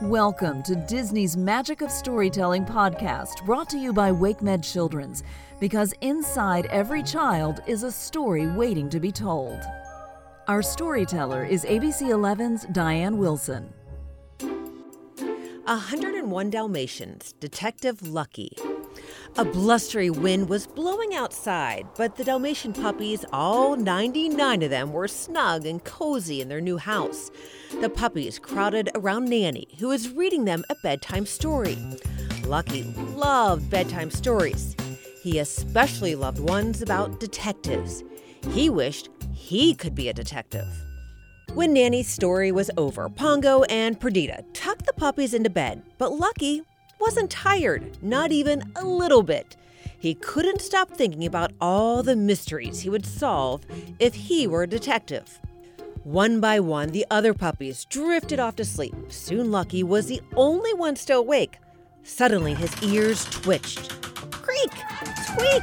Welcome to Disney's Magic of Storytelling podcast, brought to you by WakeMed Children's, because inside every child is a story waiting to be told. Our storyteller is ABC 11's Diane Wilson. 101 Dalmatians, Detective Lucky. A blustery wind was blowing outside, but the Dalmatian puppies, all 99 of them, were snug and cozy in their new house. The puppies crowded around Nanny, who was reading them a bedtime story. Lucky loved bedtime stories. He especially loved ones about detectives. He wished he could be a detective. When Nanny's story was over, Pongo and Perdita tucked the puppies into bed, but Lucky wasn't tired, not even a little bit. He couldn't stop thinking about all the mysteries he would solve if he were a detective. One by one, the other puppies drifted off to sleep. Soon Lucky was the only one still awake. Suddenly, his ears twitched. Creak! Squeak!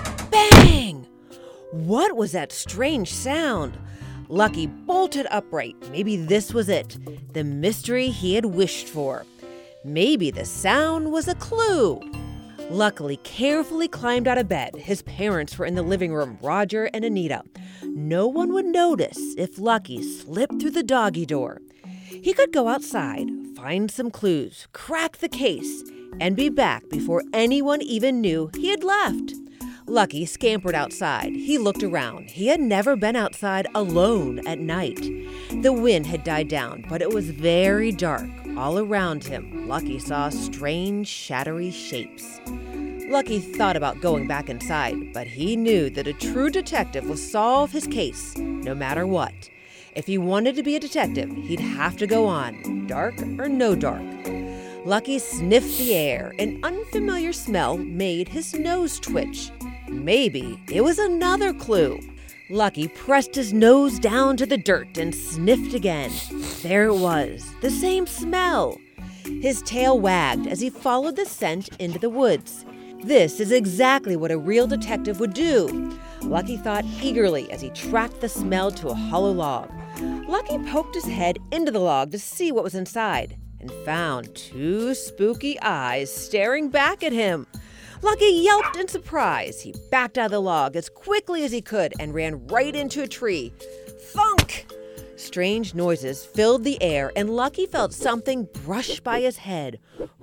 Bang! What was that strange sound? Lucky bolted upright. Maybe this was it, the mystery he had wished for. Maybe the sound was a clue. Luckily, carefully climbed out of bed. His parents were in the living room, Roger and Anita. No one would notice if Lucky slipped through the doggy door. He could go outside, find some clues, crack the case, and be back before anyone even knew he had left. Lucky scampered outside. He looked around. He had never been outside alone at night. The wind had died down, but it was very dark. All around him, Lucky saw strange, shadowy shapes. Lucky thought about going back inside, but he knew that a true detective would solve his case, no matter what. If he wanted to be a detective, he'd have to go on, dark or no dark. Lucky sniffed the air. An unfamiliar smell made his nose twitch. Maybe it was another clue. Lucky pressed his nose down to the dirt and sniffed again. There it was, the same smell. His tail wagged as he followed the scent into the woods. This is exactly what a real detective would do. Lucky thought eagerly as he tracked the smell to a hollow log. Lucky poked his head into the log to see what was inside and found two spooky eyes staring back at him. Lucky yelped in surprise. He backed out of the log as quickly as he could and ran right into a tree. Thunk! Strange noises filled the air, and Lucky felt something brush by his head.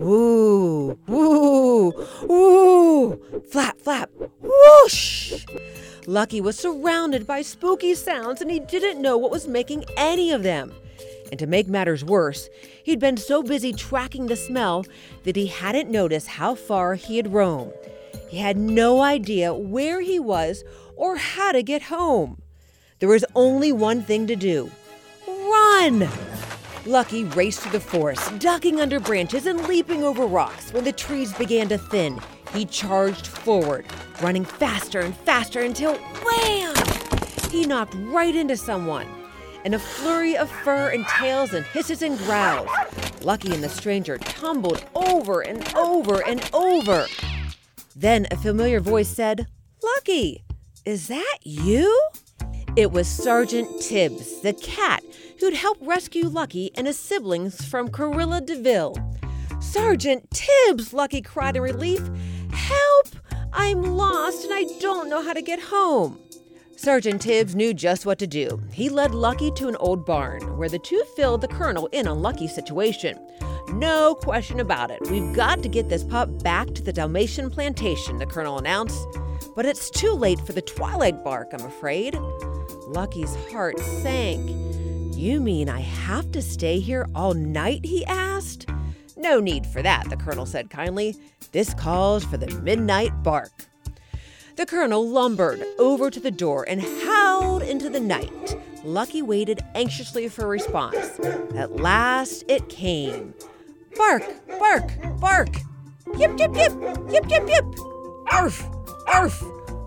Ooh, ooh, ooh, flap, flap, whoosh! Lucky was surrounded by spooky sounds, and he didn't know what was making any of them. And to make matters worse, he'd been so busy tracking the smell that he hadn't noticed how far he had roamed. He had no idea where he was or how to get home. There was only one thing to do. Run! Lucky raced through the forest, ducking under branches and leaping over rocks. When the trees began to thin, he charged forward, running faster and faster until, wham! He knocked right into someone. In a flurry of fur and tails and hisses and growls, Lucky and the stranger tumbled over and over and over. Then a familiar voice said, "Lucky, is that you?" It was Sergeant Tibbs, the cat who'd helped rescue Lucky and his siblings from Cruella de Vil. "Sergeant Tibbs!" Lucky cried in relief. "Help! I'm lost and I don't know how to get home." Sergeant Tibbs knew just what to do. He led Lucky to an old barn, where the two filled the colonel in on Lucky's situation. "No question about it. We've got to get this pup back to the Dalmatian plantation," the colonel announced. "But it's too late for the twilight bark, I'm afraid." Lucky's heart sank. "You mean I have to stay here all night?" he asked. "No need for that," the colonel said kindly. "This calls for the midnight bark." The colonel lumbered over to the door and howled into the night. Lucky waited anxiously for a response. At last it came. "Bark, bark, bark! Yip, yip, yip! Yip, yip, yip! Arf, arf,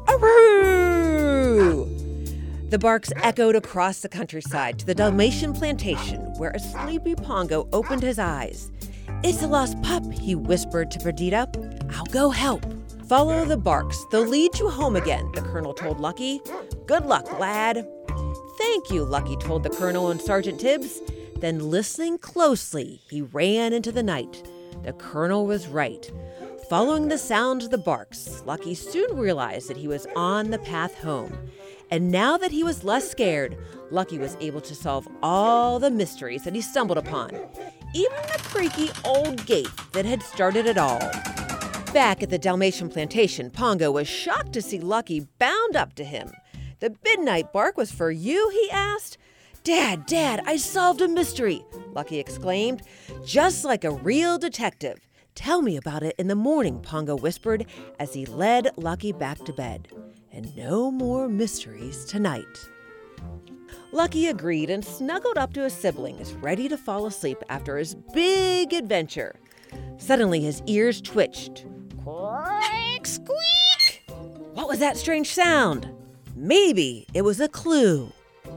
aroo!" The barks echoed across the countryside to the Dalmatian plantation, where a sleepy Pongo opened his eyes. "It's a lost pup," he whispered to Perdita. "I'll go help." "Follow the barks. They'll lead you home again," the colonel told Lucky. "Good luck, lad." "Thank you," Lucky told the colonel and Sergeant Tibbs. Then, listening closely, he ran into the night. The Colonel was right. Following the sound of the barks, Lucky soon realized that he was on the path home. And now that he was less scared, Lucky was able to solve all the mysteries that he stumbled upon, even the creaky old gate that had started it all. Back at the Dalmatian plantation, Pongo was shocked to see Lucky bound up to him. "The midnight bark was for you?" he asked. Dad, I solved a mystery," Lucky exclaimed, "just like a real detective." "Tell me about it in the morning," Pongo whispered as he led Lucky back to bed. "And no more mysteries tonight." Lucky agreed and snuggled up to his siblings, ready to fall asleep after his big adventure. Suddenly, his ears twitched. Quack, squeak! What was that strange sound? Maybe it was a clue.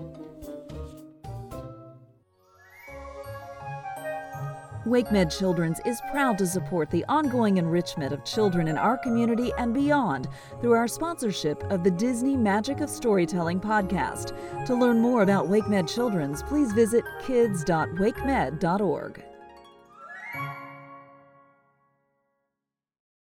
WakeMed Children's is proud to support the ongoing enrichment of children in our community and beyond through our sponsorship of the Disney Magic of Storytelling podcast. To learn more about WakeMed Children's, please visit kids.wakemed.org.